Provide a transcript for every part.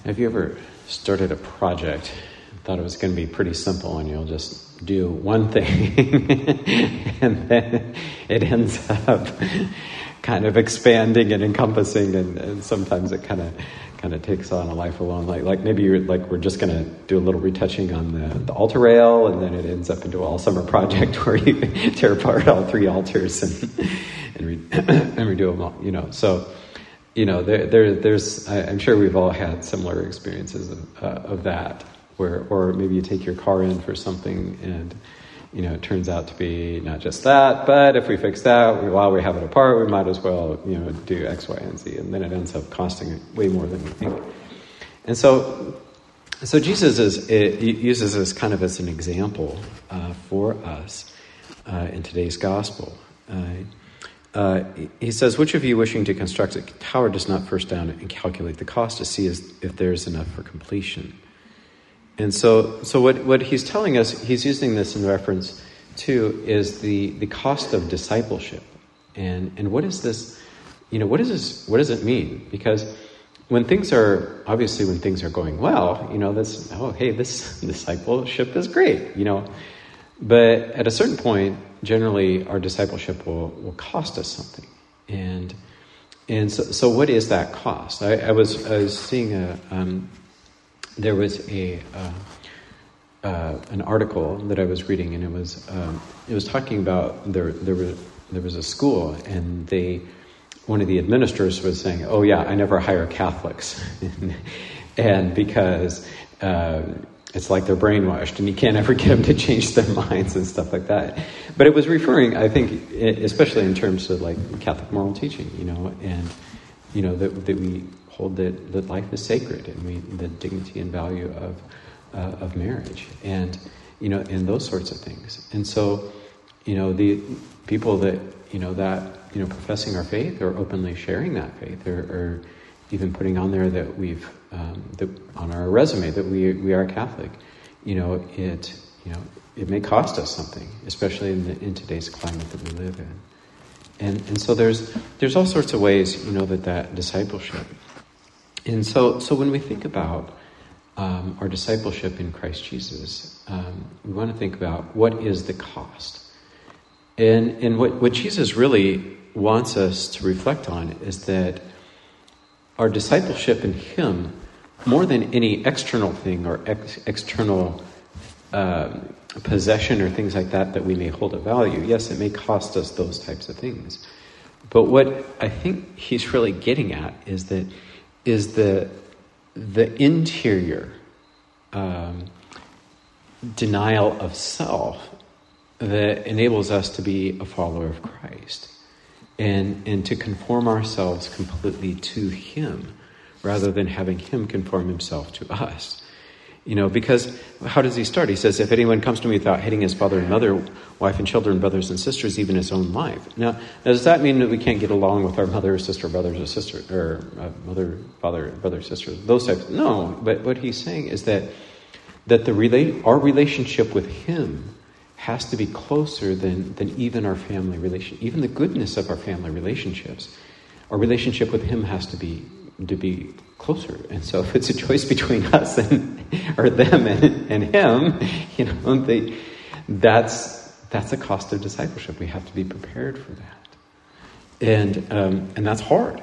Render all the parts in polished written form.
Have you ever started a project, thought it was going to be pretty simple and you'll just do one thing and then it ends up kind of expanding and encompassing and sometimes it kind of takes on a life alone. Like maybe we're just going to do a little retouching on the altar rail and then it ends up into an all-summer project where you tear apart all three altars and redo them all, So, there's I'm sure we've all had similar experiences of that, or maybe you take your car in for something and, it turns out to be not just that, but if we fix that, while we have it apart, we might as well, do X, Y, and Z, and then it ends up costing way more than we think. And so Jesus uses this kind of as an example for us in today's gospel. He says, which of you wishing to construct a tower does not first down and calculate the cost to see if there's enough for completion? And so what he's telling us, he's using this in reference to, is the cost of discipleship. And what is this, what does it mean? Because when things are going well, this discipleship is great, But at a certain point, generally our discipleship will cost us something. And so what is that cost? I was seeing there was an article that I was reading, and it was talking about there was a school, and one of the administrators was saying, "Oh yeah, I never hire Catholics," and because it's like they're brainwashed, and you can't ever get them to change their minds and stuff like that. But it was referring, I think, especially in terms of like Catholic moral teaching, and that we hold that life is sacred, and the dignity and value of marriage, and and those sorts of things. And so, the people that professing our faith or openly sharing that faith, or even putting on there that we've that on our resume that we are Catholic, it may cost us something, especially in today's climate that we live in. And so there's all sorts of ways that discipleship. And so when we think about our discipleship in Christ Jesus, we want to think about what is the cost. And what Jesus really wants us to reflect on is that our discipleship in Him, more than any external thing or external possession or things like that we may hold of value, yes, it may cost us those types of things. But what I think He's really getting at is the interior denial of self that enables us to be a follower of Christ and to conform ourselves completely to Him rather than having Him conform Himself to us. Because how does He start? He says, if anyone comes to me without hating his father and mother, wife and children, brothers and sisters, even his own life. Now does that mean that we can't get along with our mother or sister, brothers or sisters, or mother, father, brother, sisters, those types? No, but what He's saying is that our relationship with Him has to be closer than even our family relation, even the goodness of our family relationships. Our relationship with Him has to be closer. And so if it's a choice between us or them and Him, that's the cost of discipleship. We have to be prepared for that. And that's hard,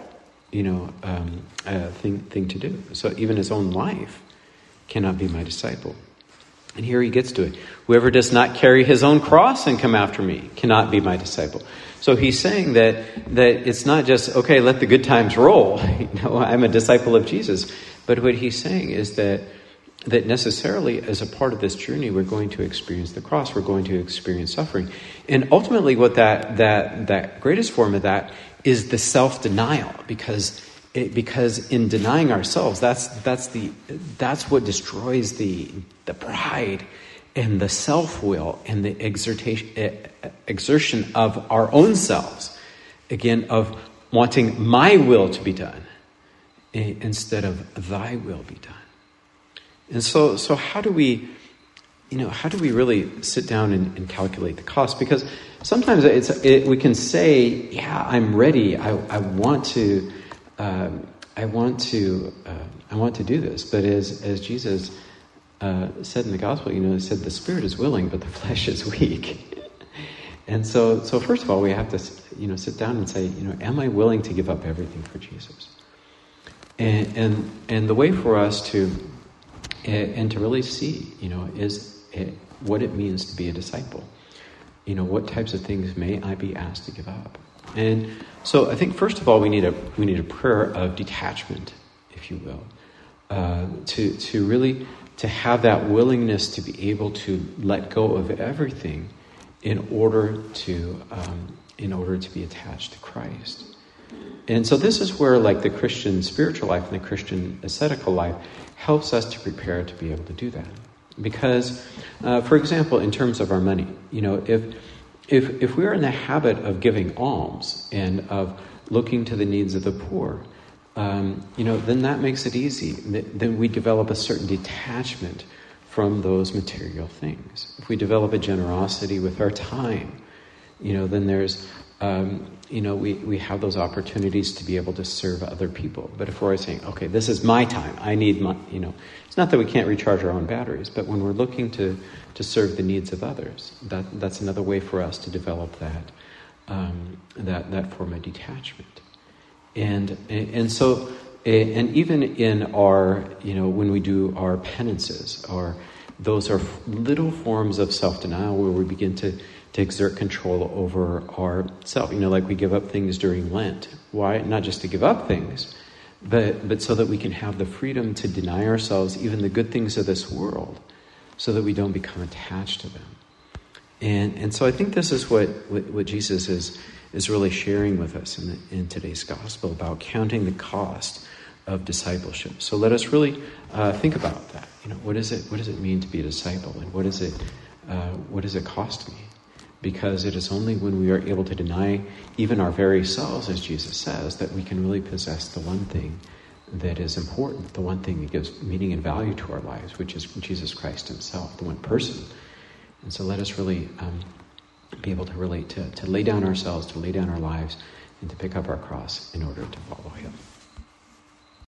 thing to do. So even His own life cannot be my disciple. And here He gets to it. Whoever does not carry his own cross and come after me cannot be my disciple. So He's saying that it's not just, okay, let the good times roll. I'm a disciple of Jesus. But what He's saying is that necessarily as a part of this journey, we're going to experience the cross. We're going to experience suffering. And ultimately what that greatest form of that is the self-denial, because in denying ourselves, that's what destroys the pride and the self-will and the exertion of our own selves, again, of wanting my will to be done instead of Thy will be done. And so how do we really sit down and calculate the cost? Because sometimes we can say, yeah, I'm ready. I want to I want to do this, but as Jesus said in the gospel, he said the spirit is willing, but the flesh is weak. And so first of all, we have to, sit down and say, am I willing to give up everything for Jesus? And the way for us to really see, is what it means to be a disciple. What types of things may I be asked to give up? And so I think first of all, we need a prayer of detachment, if you will, to really to have that willingness to be able to let go of everything in order to be attached to Christ. And so this is where, like, the Christian spiritual life and the Christian ascetical life helps us to prepare to be able to do that. Because, for example, in terms of our money, if we're in the habit of giving alms and of looking to the needs of the poor, then that makes it easy. Then we develop a certain detachment from those material things. If we develop a generosity with our time, then there's, we have those opportunities to be able to serve other people. But if we're saying, okay, this is my time, I need my, it's not that we can't recharge our own batteries, but when we're looking to serve the needs of others, that's another way for us to develop that form of detachment. And so even in our, when we do our penances, those are little forms of self-denial where we begin to exert control over ourself. Like we give up things during Lent. Why? Not just to give up things, but so that we can have the freedom to deny ourselves even the good things of this world, so that we don't become attached to them. And so I think this is what Jesus is really sharing with us in today's gospel about counting the cost of discipleship. So let us really think about that. What does it mean to be a disciple, and what does it cost me? Because it is only when we are able to deny even our very selves, as Jesus says, that we can really possess the one thing that is important, the one thing that gives meaning and value to our lives, which is Jesus Christ himself, the one person. And so let us really be able to relate to lay down ourselves, to lay down our lives, and to pick up our cross in order to follow him.